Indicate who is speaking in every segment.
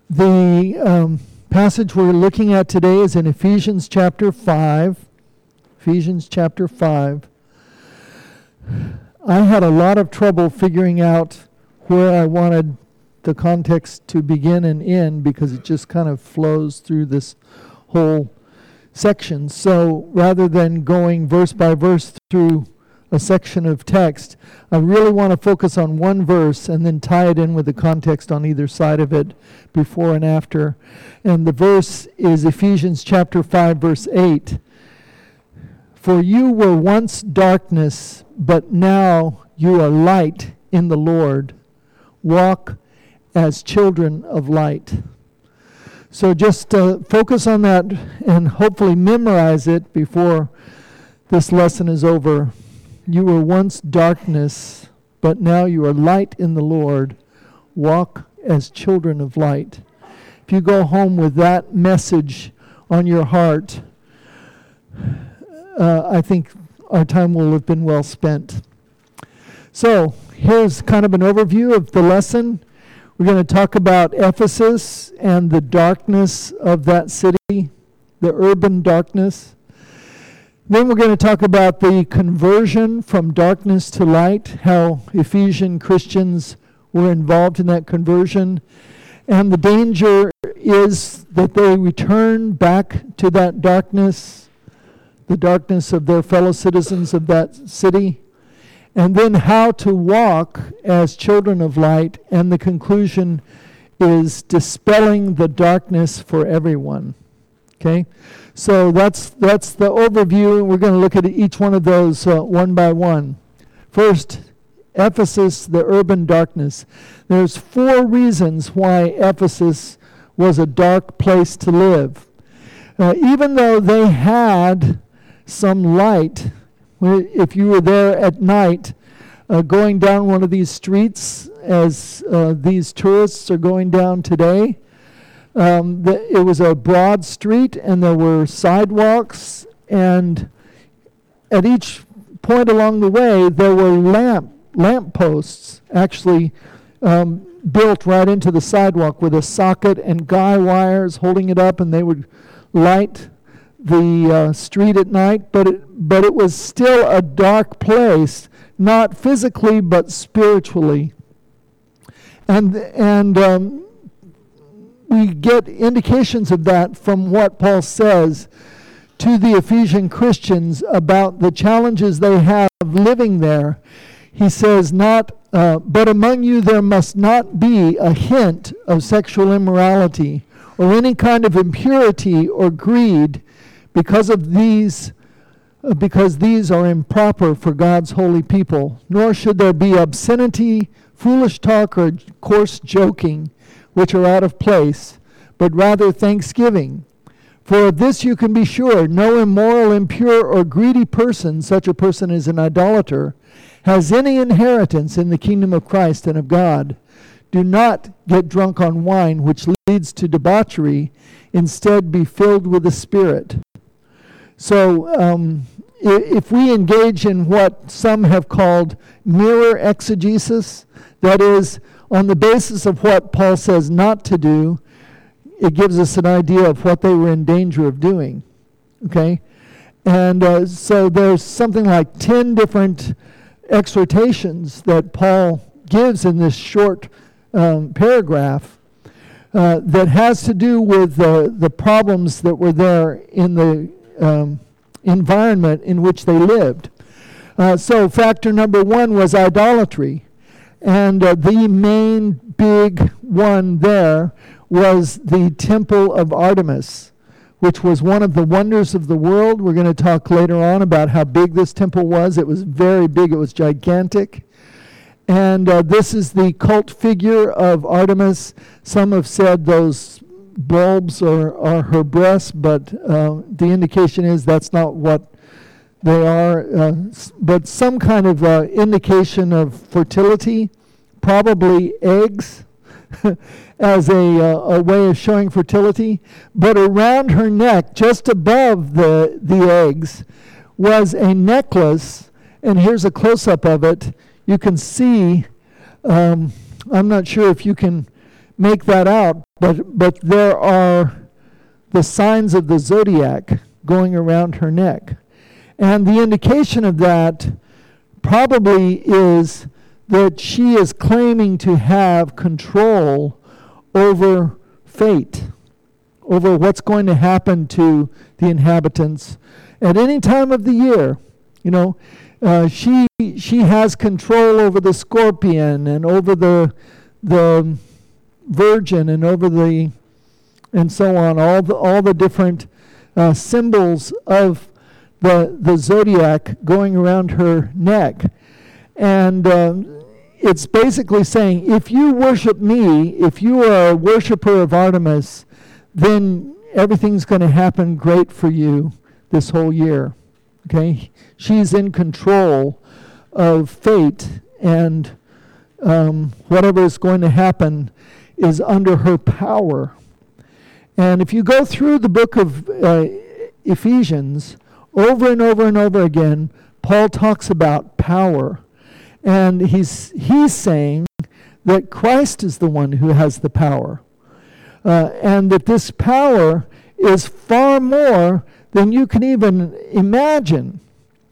Speaker 1: The passage we're looking at today is in Ephesians chapter 5. Ephesians chapter 5. I had a lot of trouble figuring out where I wanted the context to begin and end because it just kind of flows through this whole section. So rather than going verse by verse through a section of text, I really want to focus on one verse and then tie it in with the context on either side of it, before and after. And the verse is Ephesians chapter 5, verse 8. For you were once darkness, but now you are light in the Lord. Walk as children of light. So just focus on that and hopefully memorize it before this lesson is over. You were once darkness, but now you are light in the Lord. Walk as children of light. If you go home with that message on your heart, I think our time will have been well spent. So here's kind of an overview of the lesson. We're going to talk about Ephesus and the darkness of that city, the urban darkness. Then we're going to talk about the conversion from darkness to light, how Ephesian Christians were involved in that conversion. And the danger is that they return back to that darkness, the darkness of their fellow citizens of that city. And then how to walk as children of light. And the conclusion is dispelling the darkness for everyone. Okay? So that's the overview. We're going to look at each one of those one by one. First, Ephesus, the urban darkness. There's 4 reasons why Ephesus was a dark place to live. Even though they had some light, if you were there at night, going down one of these streets as these tourists are going down today, it was a broad street and there were sidewalks, and at each point along the way there were lamp posts actually built right into the sidewalk with a socket and guy wires holding it up, and they would light the street at night, but it was still a dark place, not physically but spiritually. And we get indications of that from what Paul says to the Ephesian Christians about the challenges they have living there. He says, but among you there must not be a hint of sexual immorality or any kind of impurity or greed, because these are improper for God's holy people. Nor should there be obscenity, foolish talk, or coarse joking, which are out of place, but rather thanksgiving. For of this you can be sure, no immoral, impure, or greedy person, such a person is an idolater, has any inheritance in the kingdom of Christ and of God. Do not get drunk on wine, which leads to debauchery. Instead, be filled with the Spirit. So, if we engage in what some have called mirror exegesis, that is, on the basis of what Paul says not to do, it gives us an idea of what they were in danger of doing. Okay? And so there's something like 10 different exhortations that Paul gives in this short paragraph that has to do with the problems that were there in the environment in which they lived. So factor number 1 was idolatry. And the main big one there was the Temple of Artemis, which was one of the wonders of the world. We're going to talk later on about how big this temple was. It was very big. It was gigantic. And this is the cult figure of Artemis. Some have said those bulbs are her breasts, but the indication is that's not what they are. But some kind of indication of fertility, probably eggs, as a way of showing fertility. But around her neck, just above the eggs, was a necklace, and here's a close-up of it. You can see, I'm not sure if you can make that out, but there are the signs of the zodiac going around her neck. And the indication of that probably is that she is claiming to have control over fate, over what's going to happen to the inhabitants at any time of the year. You know, she has control over the scorpion and over the virgin and over the, and so on, all the different symbols of the zodiac going around her neck. And it's basically saying, if you worship me, if you are a worshiper of Artemis, then everything's going to happen great for you this whole year. Okay? She's in control of fate, and whatever is going to happen is under her power. And if you go through the book of Ephesians, over and over and over again, Paul talks about power. And he's saying that Christ is the one who has the power. And that this power is far more than you can even imagine.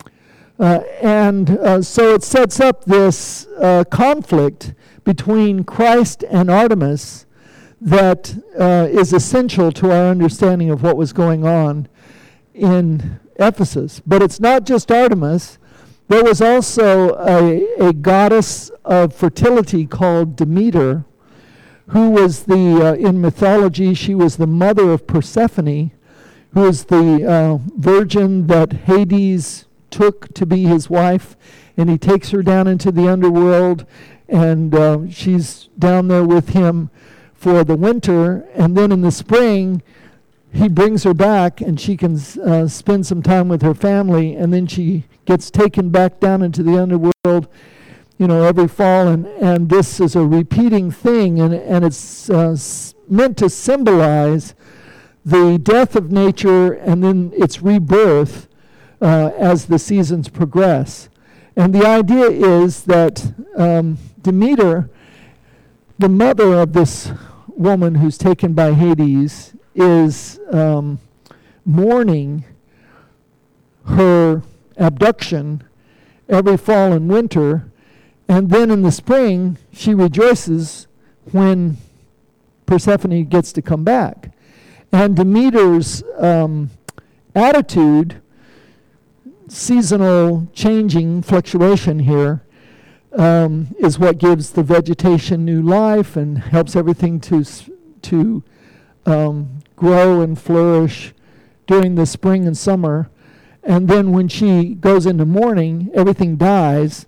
Speaker 1: So it sets up this conflict between Christ and Artemis that is essential to our understanding of what was going on in Ephesus. But it's not just Artemis. There was also a goddess of fertility called Demeter, who was in mythology, she was the mother of Persephone, who is the virgin that Hades took to be his wife, and he takes her down into the underworld, and she's down there with him for the winter, and then in the spring he brings her back and she can spend some time with her family, and then she gets taken back down into the underworld, every fall, and this is a repeating thing, and it's meant to symbolize the death of nature and then its rebirth as the seasons progress. And the idea is that Demeter, the mother of this woman who's taken by Hades, is mourning her abduction every fall and winter, and then in the spring she rejoices when Persephone gets to come back. And Demeter's attitude, seasonal changing fluctuation here, is what gives the vegetation new life and helps everything to grow and flourish during the spring and summer. And then when she goes into mourning, everything dies.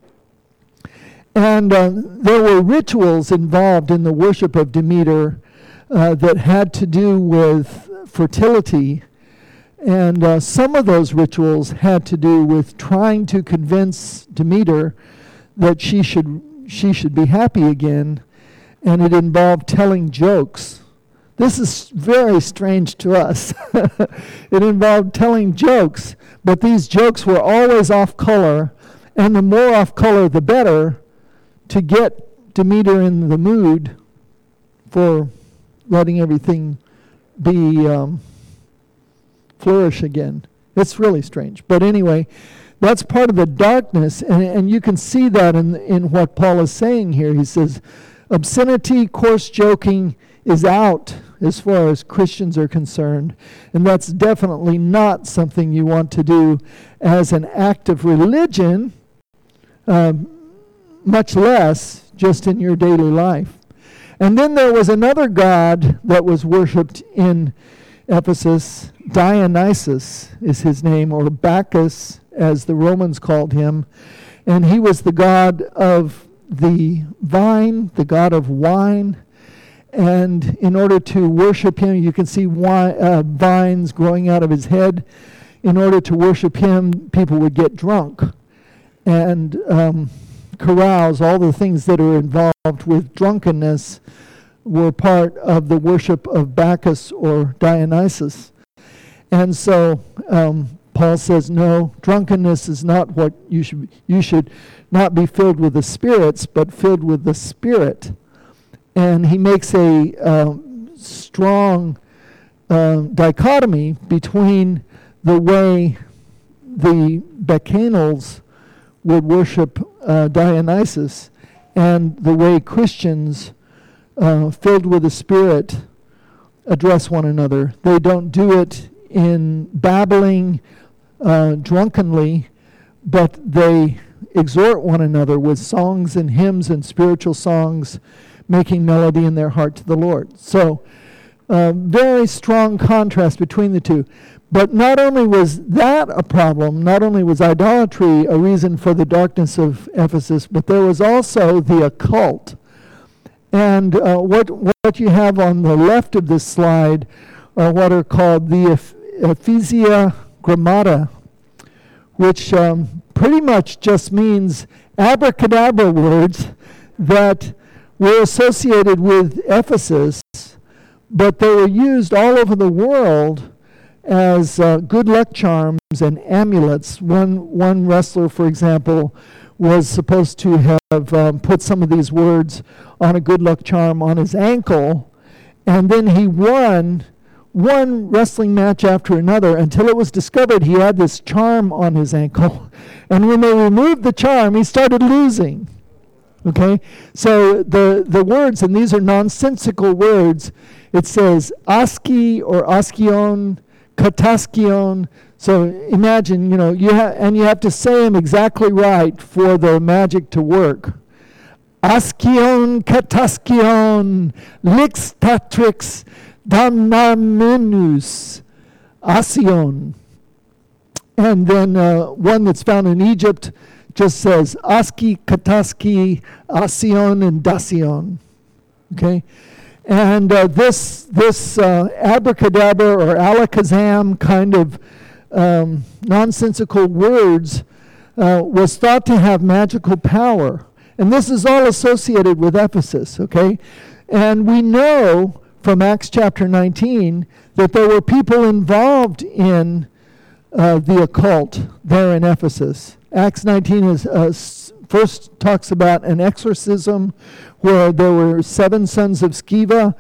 Speaker 1: And there were rituals involved in the worship of Demeter that had to do with fertility. And some of those rituals had to do with trying to convince Demeter that she should be happy again. And it involved telling jokes. This is very strange to us. It involved telling jokes, but these jokes were always off color, and the more off color the better, to get Demeter in the mood for letting everything be flourish again. It's really strange. But anyway, that's part of the darkness, and you can see that in what Paul is saying here. He says, obscenity, coarse joking is out as far as Christians are concerned, and that's definitely not something you want to do as an act of religion, much less just in your daily life. And then there was another god that was worshipped in Ephesus. Dionysus is his name, or Bacchus as the Romans called him, and he was the god of the vine, the god of wine. And in order to worship him, you can see vines growing out of his head. In order to worship him, people would get drunk and carouse. All the things that are involved with drunkenness were part of the worship of Bacchus or Dionysus. And so Paul says, no, drunkenness is not what you should not be filled with the spirits, but filled with the Spirit. And he makes a strong dichotomy between the way the Bacchanals would worship Dionysus and the way Christians filled with the Spirit address one another. They don't do it in babbling drunkenly, but they exhort one another with songs and hymns and spiritual songs, making melody in their heart to the Lord. So, very strong contrast between the two. But not only was that a problem, not only was idolatry a reason for the darkness of Ephesus, but there was also the occult. And what you have on the left of this slide are what are called the Ephesia Grammata, which pretty much just means abracadabra words that were associated with Ephesus, but they were used all over the world as good luck charms and amulets. One wrestler, for example, was supposed to have put some of these words on a good luck charm on his ankle, and then he won one wrestling match after another until it was discovered he had this charm on his ankle. And when they removed the charm, he started losing. Okay? So the words, and these are nonsensical words, it says aski or askion, kataskion. So imagine, you have to say them exactly right for the magic to work. Askion, kataskion, lixtatrix, damnamenus, asion. And then one that's found in Egypt just says aski, kataski, asion, and dasion. Okay? And this abracadabra or alakazam kind of nonsensical words was thought to have magical power. And this is all associated with Ephesus, okay? And we know from Acts chapter 19 that there were people involved in the occult there in Ephesus. Acts 19 is first talks about an exorcism where there were 7 sons of Sceva,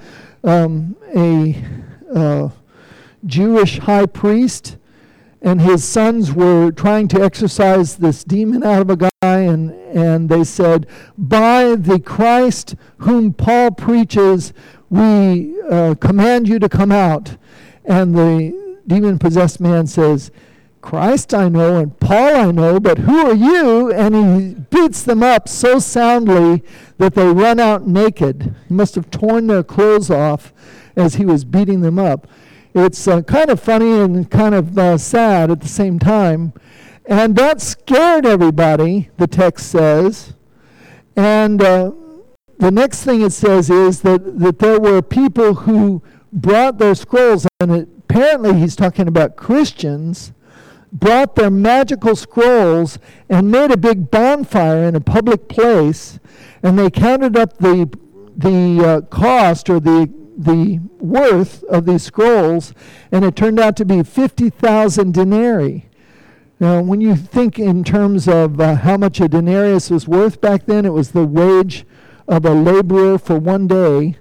Speaker 1: a Jewish high priest, and his sons were trying to exorcise this demon out of a guy, and they said, by the Christ whom Paul preaches, we command you to come out. And the demon-possessed man says, Christ I know and Paul I know, but who are you? And he beats them up so soundly that they run out naked. He must have torn their clothes off as he was beating them up. It's kind of funny and kind of sad at the same time. And that scared everybody, the text says. And the next thing it says is that there were people who brought their scrolls, and apparently he's talking about Christians, brought their magical scrolls and made a big bonfire in a public place, and they counted up the cost or the worth of these scrolls, and it turned out to be 50,000 denarii. Now, when you think in terms of how much a denarius was worth back then, it was the wage of a laborer for one day.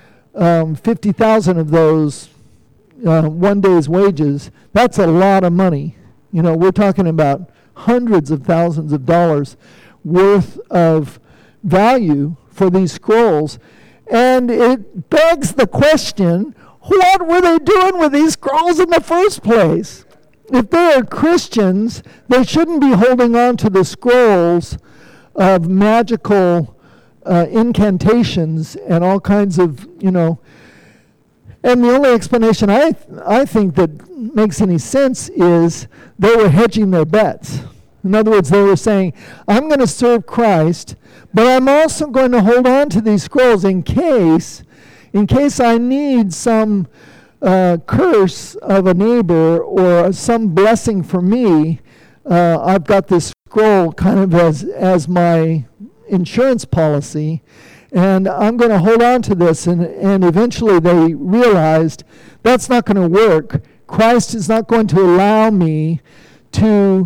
Speaker 1: 50,000 of those one day's wages, that's a lot of money. We're talking about hundreds of thousands of dollars worth of value for these scrolls. And it begs the question, what were they doing with these scrolls in the first place? If they are Christians, they shouldn't be holding on to the scrolls of magical incantations and all kinds of, And the only explanation I think that makes any sense is they were hedging their bets. In other words, they were saying, I'm going to serve Christ, but I'm also going to hold on to these scrolls in case I need some curse of a neighbor or some blessing for me. I've got this scroll kind of as my insurance policy, and I'm going to hold on to this. And eventually they realized that's not going to work. Christ is not going to allow me to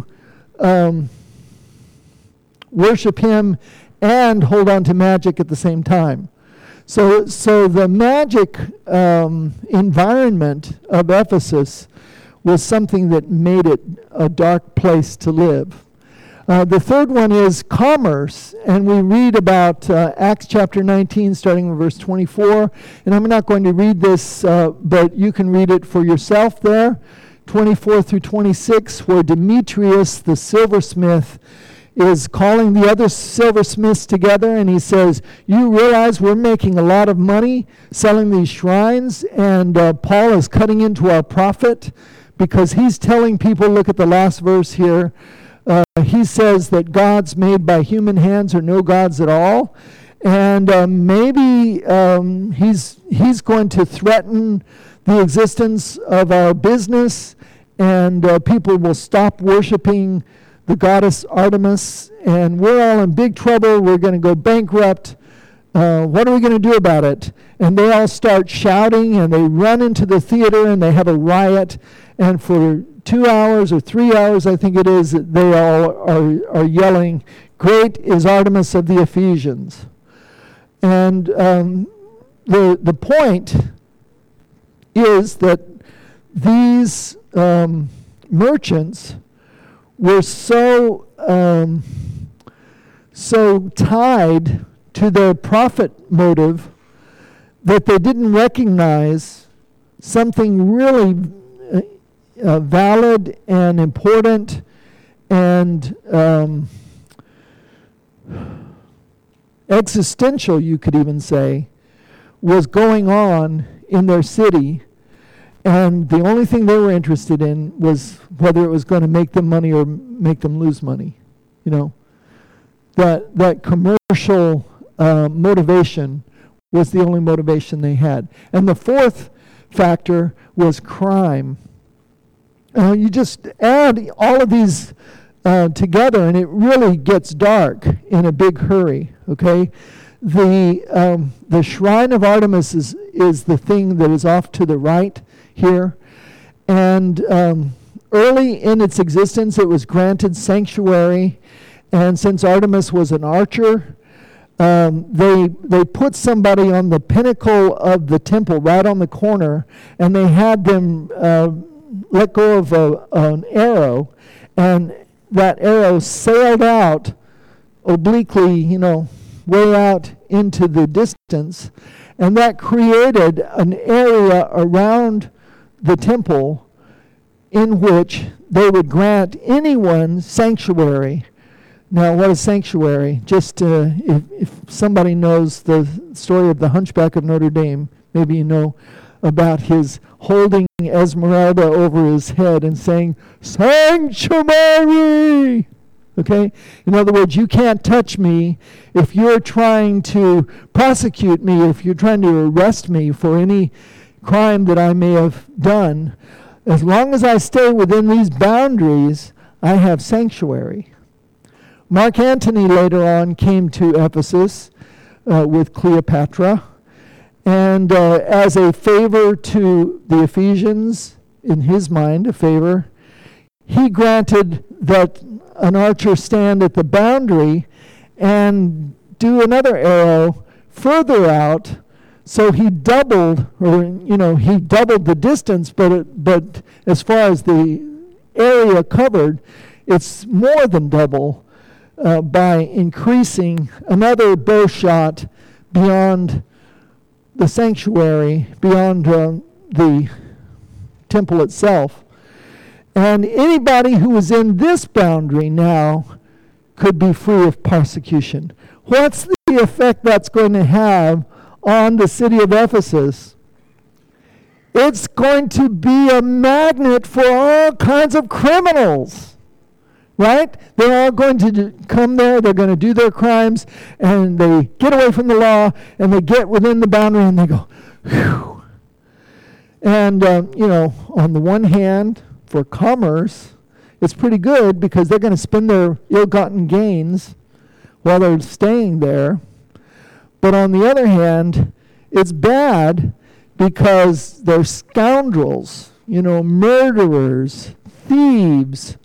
Speaker 1: worship him and hold on to magic at the same time. So the magic environment of Ephesus was something that made it a dark place to live. The third one is commerce, and we read about Acts chapter 19, starting with verse 24. And I'm not going to read this, but you can read it for yourself there, 24 through 26, where Demetrius, the silversmith, is calling the other silversmiths together, and he says, you realize we're making a lot of money selling these shrines, and Paul is cutting into our profit, because he's telling people, look at the last verse here, he says that gods made by human hands are no gods at all, and maybe he's going to threaten the existence of our business, and people will stop worshiping the goddess Artemis, and we're all in big trouble. We're going to go bankrupt. What are we going to do about it? And they all start shouting, and they run into the theater, and they have a riot, and for 2 hours or 3 hours, I think it is, they all are yelling, great is Artemis of the Ephesians. And the point is that these merchants were so tied to their profit motive that they didn't recognize something really valid and important and existential, you could even say, was going on in their city. And the only thing they were interested in was whether it was going to make them money or make them lose money. You know, that commercial motivation was the only motivation they had. And the fourth factor was crime. You just add all of these together, and it really gets dark in a big hurry. Okay, the shrine of Artemis is the thing that is off to the right here, and early in its existence, it was granted sanctuary, and since Artemis was an archer, they put somebody on the pinnacle of the temple, right on the corner, and they had them let go of an arrow, and that arrow sailed out obliquely, way out into the distance, and that created an area around the temple in which they would grant anyone sanctuary. Now, what is sanctuary? Just if somebody knows the story of the Hunchback of Notre Dame, maybe you know about his holding Esmeralda over his head and saying, "Sanctuary!" Okay? In other words, you can't touch me if you're trying to prosecute me, if you're trying to arrest me for any crime that I may have done. As long as I stay within these boundaries, I have sanctuary. Mark Antony later on came to Ephesus with Cleopatra, and as a favor to the Ephesians, in his mind, a favor, he granted that an archer stand at the boundary and do another arrow further out. So he doubled, he doubled the distance, but as far as the area covered, it's more than double by increasing another bow shot beyond the sanctuary, beyond the temple itself. And anybody who was in this boundary now could be free of persecution. What's the effect that's going to have on the city of Ephesus? It's going to be a magnet for all kinds of criminals, right? They're all going to come there, they're going to do their crimes, and they get away from the law, and they get within the boundary, and they go, whew. And, on the one hand, for commerce, it's pretty good because they're going to spend their ill-gotten gains while they're staying there. But on the other hand, it's bad because they're scoundrels, murderers, thieves,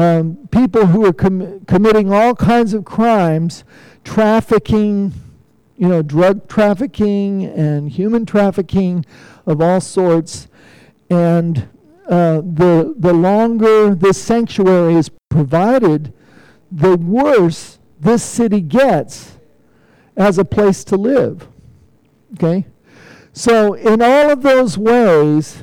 Speaker 1: people who are committing all kinds of crimes, trafficking, drug trafficking and human trafficking of all sorts. And the longer this sanctuary is provided, the worse this city gets as a place to live. Okay? So in all of those ways,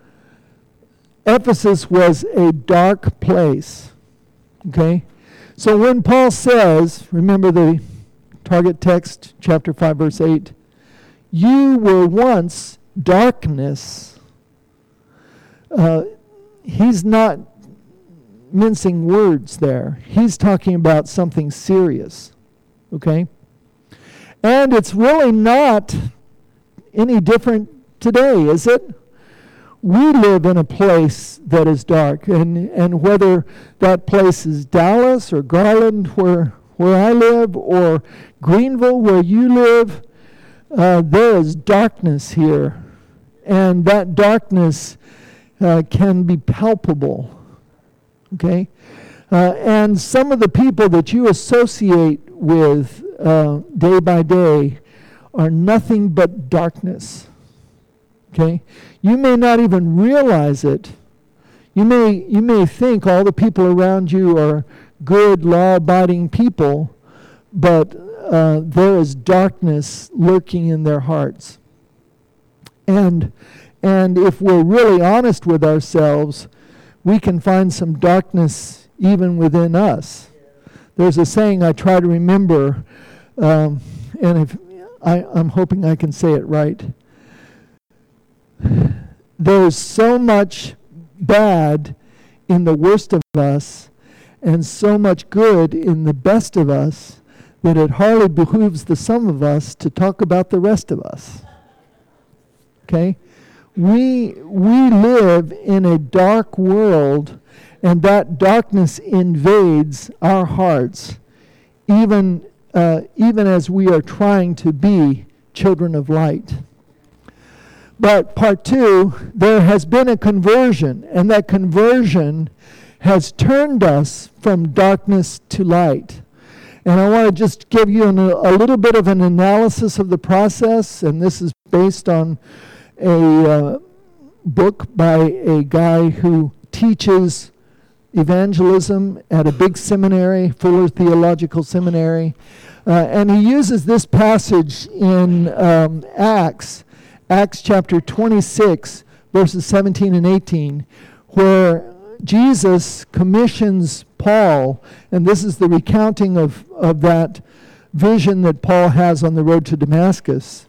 Speaker 1: Ephesus was a dark place. Okay? So when Paul says, remember the target text, chapter 5, verse 8, you were once darkness. He's not mincing words there. He's talking about something serious. Okay? And it's really not any different today, is it? We live in a place that is dark, and whether that place is Dallas or Garland, where I live, or Greenville, where you live, there is darkness here, and that darkness can be palpable. Okay, and some of the people that you associate with day by day are nothing but darkness. Okay, you may not even realize it. You may think all the people around you are good, law-abiding people, but there is darkness lurking in their hearts. And if we're really honest with ourselves, we can find some darkness even within us. There's a saying I try to remember, and I'm hoping I can say it right. There's so much bad in the worst of us and so much good in the best of us that it hardly behooves the some of us to talk about the rest of us. Okay? We live in a dark world, and that darkness invades our hearts, even as we are trying to be children of light. But part 2, there has been a conversion, and that conversion has turned us from darkness to light. And I want to just give you a little bit of an analysis of the process, and this is based on a book by a guy who teaches evangelism at a big seminary, Fuller Theological Seminary. And he uses this passage in Acts chapter 26, verses 17 and 18, where Jesus commissions Paul, and this is the recounting of that vision that Paul has on the road to Damascus.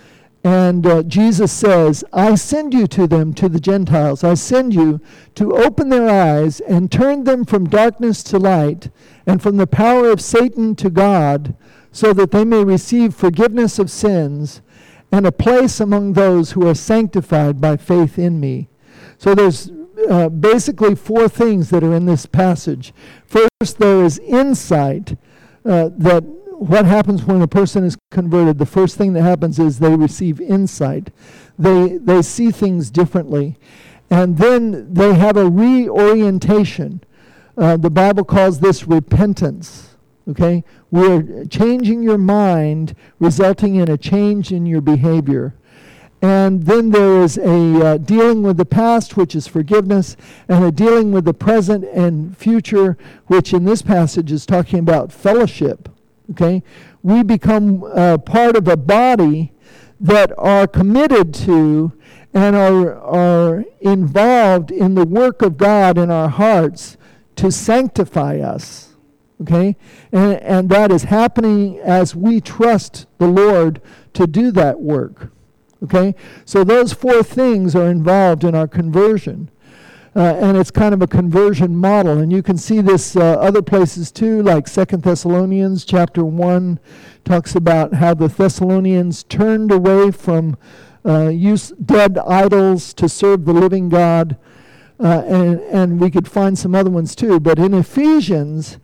Speaker 1: And Jesus says, I send you to them, to the Gentiles. I send you to open their eyes and turn them from darkness to light and from the power of Satan to God, so that they may receive forgiveness of sins and a place among those who are sanctified by faith in me. So there's basically 4 things that are in this passage. First, there is insight, that what happens when a person is converted. The first thing that happens is they receive insight. They see things differently. And then they have a reorientation. The Bible calls this repentance. Okay? We're changing your mind, resulting in a change in your behavior. And then there is a dealing with the past, which is forgiveness, and a dealing with the present and future, which in this passage is talking about fellowship. Okay? We become part of a body that are committed to and are involved in the work of God in our hearts to sanctify us. Okay? And that is happening as we trust the Lord to do that work. Okay? So those 4 things are involved in our conversion. And it's kind of a conversion model. And you can see this other places too, like 2 Thessalonians chapter 1 talks about how the Thessalonians turned away from dead idols to serve the living God. And we could find some other ones too. But in Ephesians,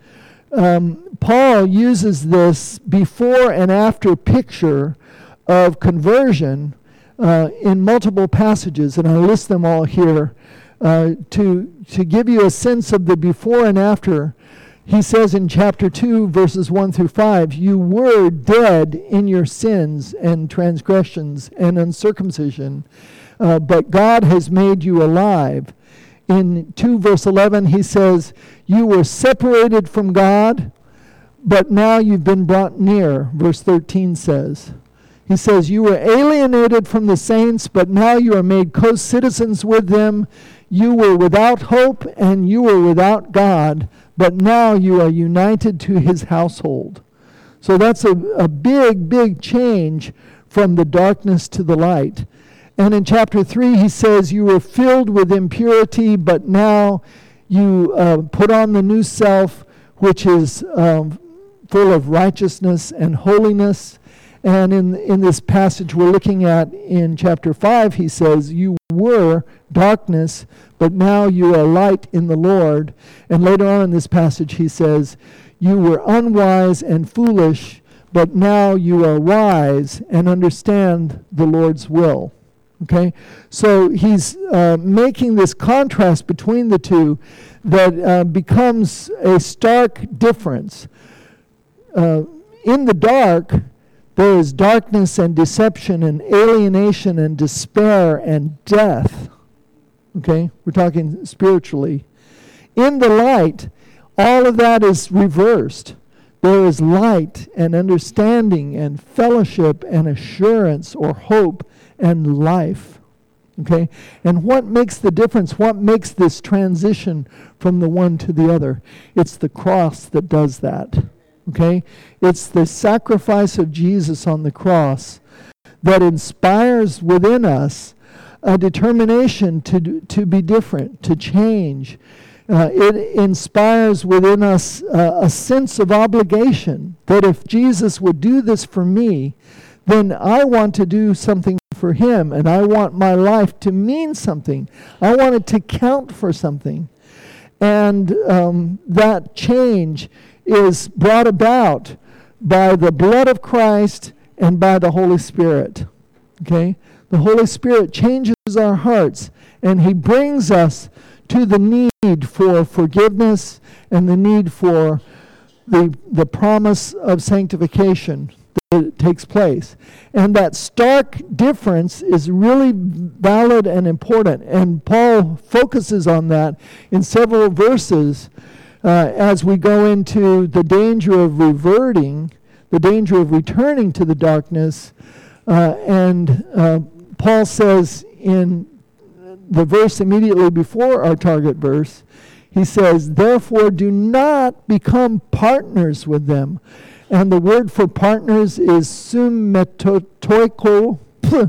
Speaker 1: Paul uses this before and after picture of conversion in multiple passages, and I list them all here to give you a sense of the before and after. He says in chapter 2, verses 1 through 5, you were dead in your sins and transgressions and uncircumcision, but God has made you alive. In 2 verse 11, he says, you were separated from God, but now you've been brought near, verse 13 says. He says, you were alienated from the saints, but now you are made co-citizens with them. You were without hope and you were without God, but now you are united to his household. So that's a big, big change from the darkness to the light. And in chapter 3, he says, you were filled with impurity, but now you put on the new self, which is full of righteousness and holiness. And in this passage we're looking at in chapter 5, he says, you were darkness, but now you are light in the Lord. And later on in this passage he says, you were unwise and foolish, but now you are wise and understand the Lord's will. Okay? So he's making this contrast between the two that becomes a stark difference. In the dark, there is darkness and deception and alienation and despair and death. Okay? We're talking spiritually. In the light, all of that is reversed. There is light and understanding and fellowship and assurance or hope and life. Okay? And what makes the difference? What makes this transition from the one to the other? It's the cross that does that. Okay? It's the sacrifice of Jesus on the cross that inspires within us a determination to be different, to change. It inspires within us a sense of obligation that if Jesus would do this for me, then I want to do something for him, and I want my life to mean something. I want it to count for something. And that change is brought about by the blood of Christ and by the Holy Spirit. Okay? The Holy Spirit changes our hearts, and he brings us to the need for forgiveness and the need for the promise of sanctification that takes place. And that stark difference is really valid and important. And Paul focuses on that in several verses as we go into the danger of reverting, the danger of returning to the darkness. Paul says in the verse immediately before our target verse, he says, therefore do not become partners with them. And the word for partners is sunmetokoi.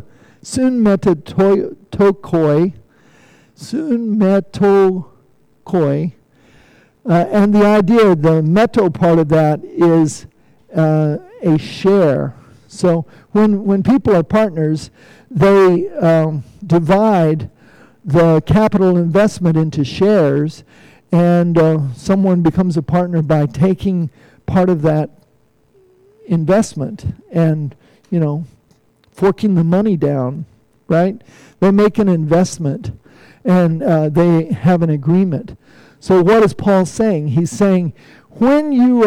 Speaker 1: And the idea, the meto part of that is a share. So when people are partners, they divide the capital investment into shares, and someone becomes a partner by taking part of that investment and, forking the money down, right? They make an investment, and they have an agreement. So what is Paul saying? He's saying when you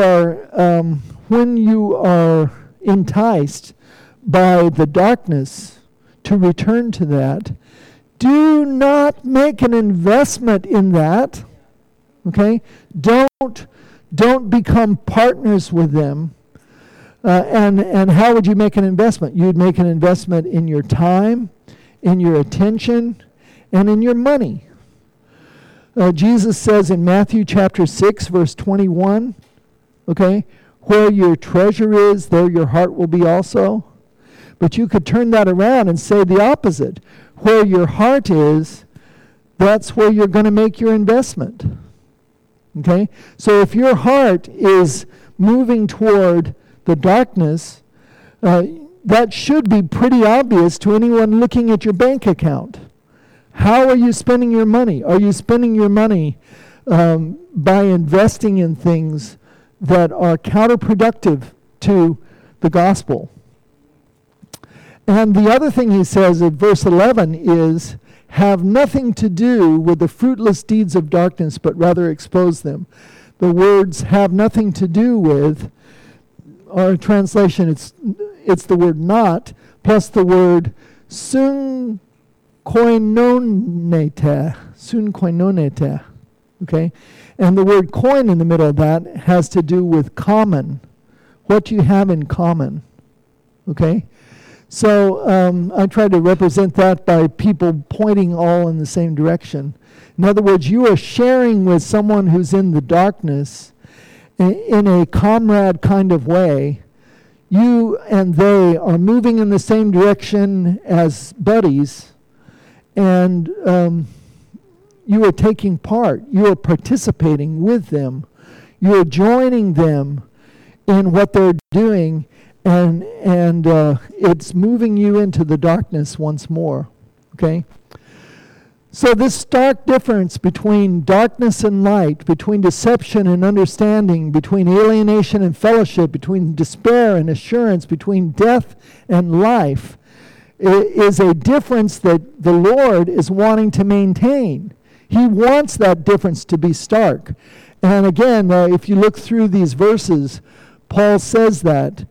Speaker 1: are enticed by the darkness to return to that, do not make an investment in that. Okay? Don't become partners with them. And how would you make an investment? You'd make an investment in your time, in your attention, and in your money. Jesus says in Matthew chapter 6, verse 21, okay, where your treasure is, there your heart will be also. But you could turn that around and say the opposite. Where your heart is, that's where you're going to make your investment. Okay? So if your heart is moving toward the darkness, that should be pretty obvious to anyone looking at your bank account. How are you spending your money? Are you spending your money by investing in things that are counterproductive to the gospel? And the other thing he says in verse 11 is, have nothing to do with the fruitless deeds of darkness, but rather expose them. the words have nothing to do with, or translation, it's the word not, plus the word sun koinonete, okay? And the word koin in the middle of that has to do with common, what you have in common, okay? So I try to represent that by people pointing all in the same direction. In other words, you are sharing with someone who's in the darkness in a comrade kind of way. You and they are moving in the same direction as buddies, and you are taking part. You are participating with them. You are joining them in what they're doing, and it's moving you into the darkness once more, okay? So this stark difference between darkness and light, between deception and understanding, between alienation and fellowship, between despair and assurance, between death and life, is a difference that the Lord is wanting to maintain. He wants that difference to be stark. And again, if you look through these verses, Paul says that,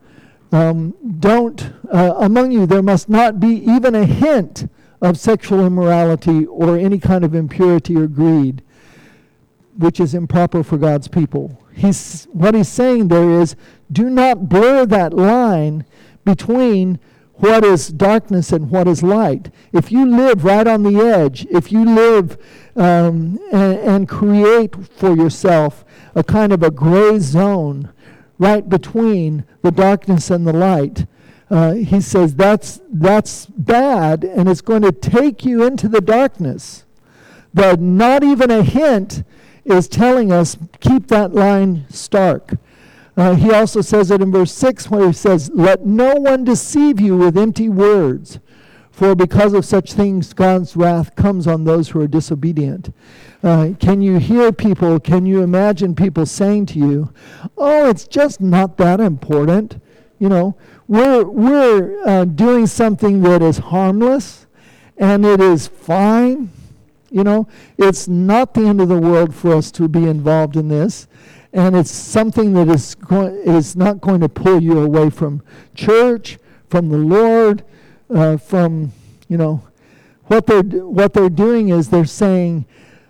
Speaker 1: among you there must not be even a hint of sexual immorality or any kind of impurity or greed, which is improper for God's people. What he's saying there is, do not blur that line between what is darkness and what is light. If you live right on the edge, if you live and create for yourself a kind of a gray zone right between the darkness and the light, he says that's bad, and it's going to take you into the darkness. But not even a hint is telling us, keep that line stark. He also says it in verse 6 where he says, let no one deceive you with empty words, for because of such things God's wrath comes on those who are disobedient. Can you hear people, can you imagine people saying to you, oh, it's just not that important. You know, we're doing something that is harmless, and it is fine. You know, it's not the end of the world for us to be involved in this, and it's something that is not going to pull you away from church, from the Lord, from, you know, what they're doing is they're saying,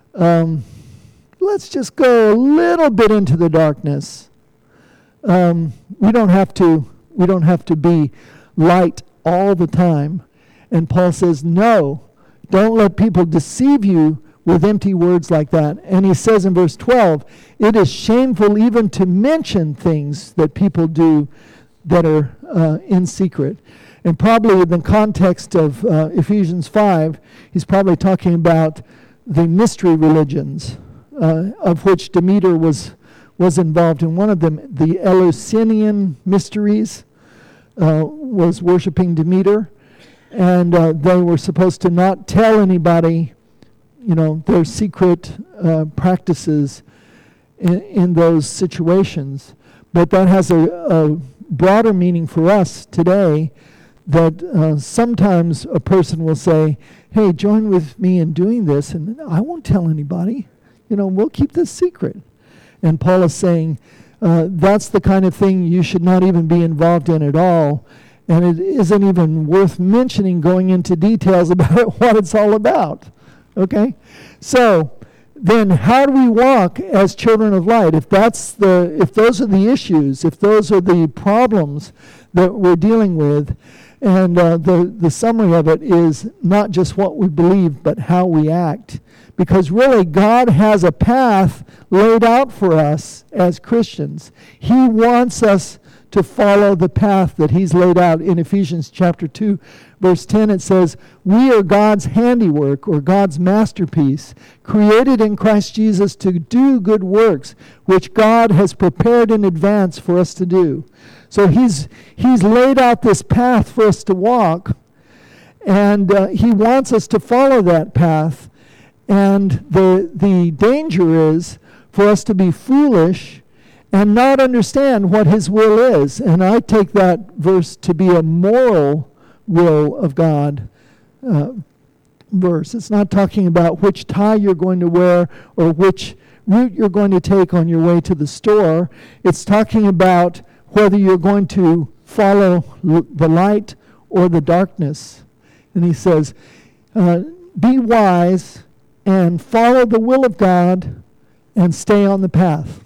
Speaker 1: let's just go a little bit into the darkness. We don't have to be light all the time. And Paul says, no, don't let people deceive you with empty words like that. And he says in verse 12, it is shameful even to mention things that people do that are in secret. And probably in the context of Ephesians 5, he's probably talking about the mystery religions, of which Demeter was involved in one of them. The Eleusinian mysteries was worshiping Demeter, and they were supposed to not tell anybody, you know, their secret practices in those situations. But that has a broader meaning for us today, that sometimes a person will say, hey, join with me in doing this, and I won't tell anybody. You know, we'll keep this secret. And Paul is saying, that's the kind of thing you should not even be involved in at all, and it isn't even worth mentioning, going into details about what it's all about. Okay? So, then how do we walk as children of light? If those are the issues, if those are the problems that we're dealing with, and the summary of it is not just what we believe, but how we act. Because really, God has a path laid out for us as Christians. He wants us to follow the path that he's laid out. In Ephesians chapter 2, verse 10, it says, we are God's handiwork, or God's masterpiece, created in Christ Jesus to do good works, which God has prepared in advance for us to do. So he's laid out this path for us to walk, and he wants us to follow that path. And the danger is for us to be foolish and not understand what his will is. And I take that verse to be a moral will of God verse. It's not talking about which tie you're going to wear or which route you're going to take on your way to the store. It's talking about whether you're going to follow the light or the darkness. And he says, be wise and follow the will of God and stay on the path.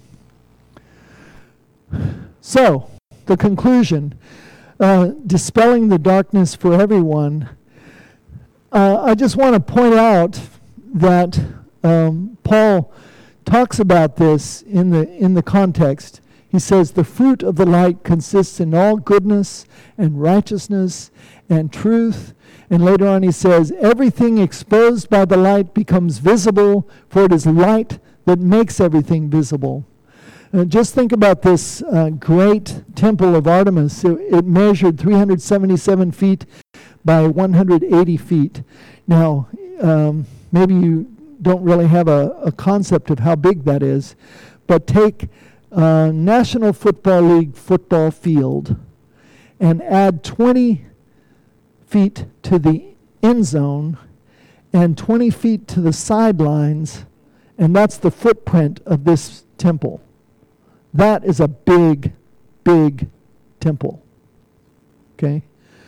Speaker 1: So, the conclusion, dispelling the darkness for everyone. I just want to point out that Paul talks about this in the context. He says the fruit of the light consists in all goodness and righteousness and truth. And later on he says, everything exposed by the light becomes visible, for it is light that makes everything visible. Just think about this great temple of Artemis. It measured 377 feet by 180 feet. Now, maybe you don't really have a concept of how big that is, but take National Football League football field and add 20 feet to the end zone and 20 feet to the sidelines, and that's the footprint of this temple. That is a big, big temple. Okay?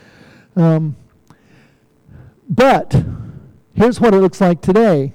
Speaker 1: But here's what it looks like today.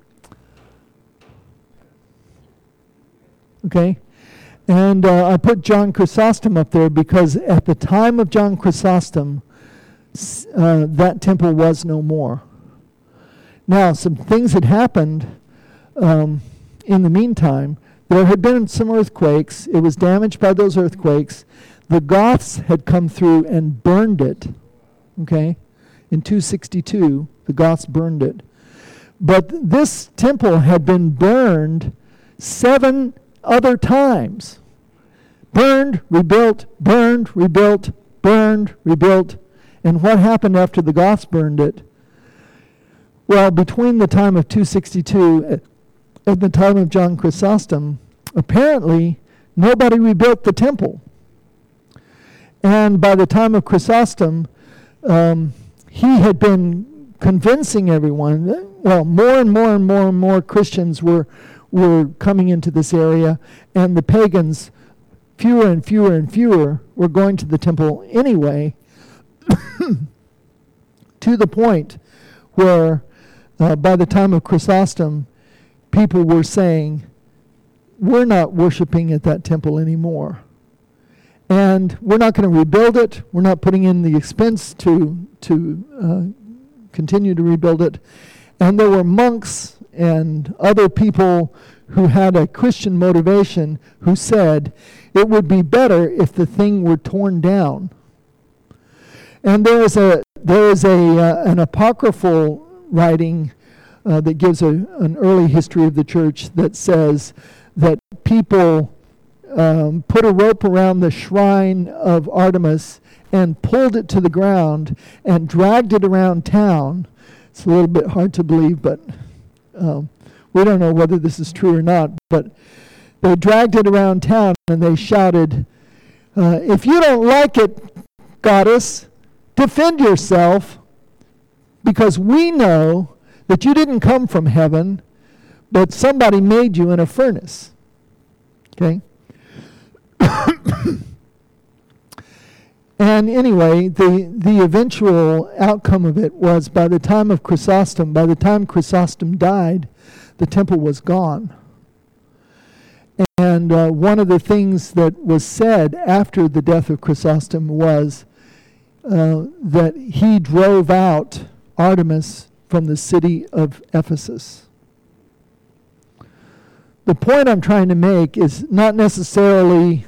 Speaker 1: Okay? And I put John Chrysostom up there because at the time of John Chrysostom, that temple was no more. Now, some things had happened in the meantime. There had been some earthquakes. It was damaged by those earthquakes. The Goths had come through and burned it. Okay? In 262, the Goths burned it. But this temple had been burned 7 other times. Burned, rebuilt, burned, rebuilt, burned, rebuilt. And what happened after the Goths burned it? Well, between the time of 262 and the time of John Chrysostom, apparently nobody rebuilt the temple. And by the time of Chrysostom, he had been convincing everyone, well, more and more and more and more Christians were coming into this area, and the pagans, fewer and fewer and fewer, were going to the temple anyway, to the point where by the time of Chrysostom, people were saying, we're not worshiping at that temple anymore. And we're not going to rebuild it. We're not putting in the expense to continue to rebuild it. And there were monks and other people who had a Christian motivation who said it would be better if the thing were torn down. And there is an apocryphal writing that gives an early history of the church that says that people put a rope around the shrine of Artemis and pulled it to the ground and dragged it around town. It's a little bit hard to believe, but we don't know whether this is true or not. But they dragged it around town and they shouted, if you don't like it, goddess, defend yourself, because we know that you didn't come from heaven, but somebody made you in a furnace. Okay? And anyway, the eventual outcome of it was by the time Chrysostom died, the temple was gone. And one of the things that was said after the death of Chrysostom was that he drove out Artemis from the city of Ephesus. The point I'm trying to make is not necessarily,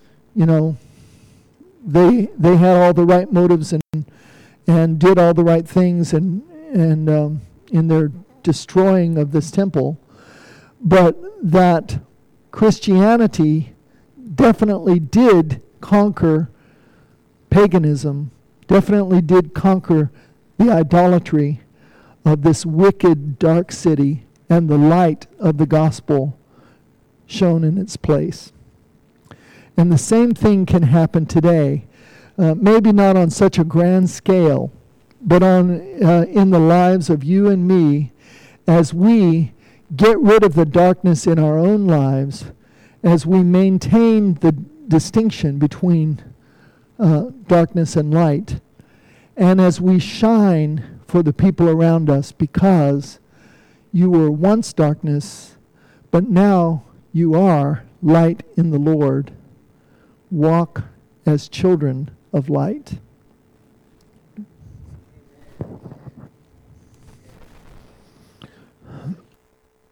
Speaker 1: they had all the right motives and did all the right things and in their destroying of this temple, but that Christianity definitely did conquer paganism, definitely did conquer the idolatry of this wicked, dark city, and the light of the gospel shone in its place. And the same thing can happen today, maybe not on such a grand scale, but in the lives of you and me, as we get rid of the darkness in our own lives, as we maintain the distinction between darkness and light, and as we shine for the people around us, because you were once darkness, but now you are light in the Lord. Walk as children of light.